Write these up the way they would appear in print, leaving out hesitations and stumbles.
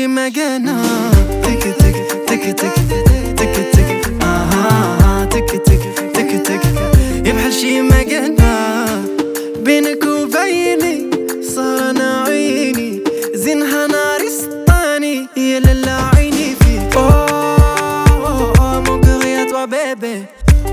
شي مكانها. تك تك تك تك تك تك تك تك تك يبحال شي مكانها. بينك وبيني صار انا عيني زينها ناري سطاني يا لالا عيني فيك. مون كور يا توا بيبي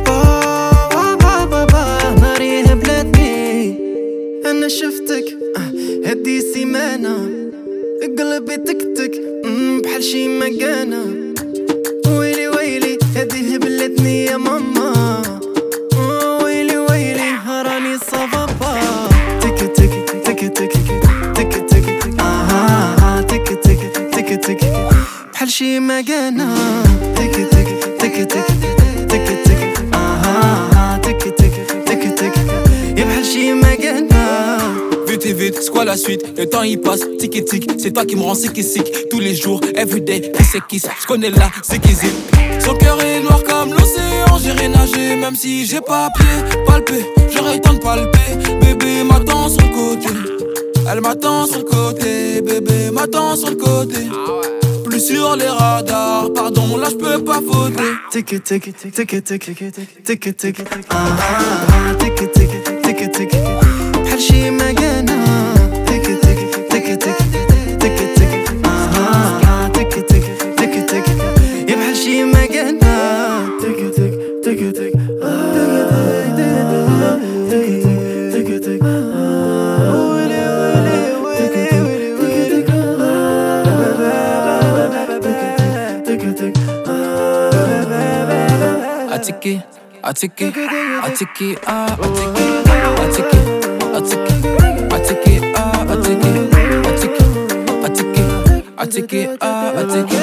ناري هبلتني. انا شفتك هدي سيمانة قلبي تكتك بحال شي مكانة. ويلي ويلي هدي هبلتني يا ماما. ويلي ويلي راني صبابا. تك تك تك تك تك تك تك تك تك تك بحال شي مكانة. تك تك تك تك تك تك تك تك تك يبحال شي مكانة. Vite et vite, c'est quoi la suite? Le temps il passe, tic et tic. C'est toi qui me rends sick et sick. Tous les jours, everyday, kiss et kiss. J'connais là, c'est qui zip. Son cœur est noir comme l'océan. J'irai nager même si j'ai pas pied. Palper, j'aurais le temps de palper. Bébé m'attend sur le côté. Elle m'attend sur le côté. Bébé m'attend sur le côté. Plus sur les radars, pardon, là j'peux pas fauteuil. Tic tic tic tic tic tic tic tic tic tic بحال شي مكانة. تك تك تك تك تك تك تك تك تك تك يبحال شي مكانة. تك تك تك تك تك تك ويلي ويلي ويلي تك تك Atiki, atiki, atiki, atiki, atiki, atiki, atiki, atiki, atiki, atiki, atiki, atiki.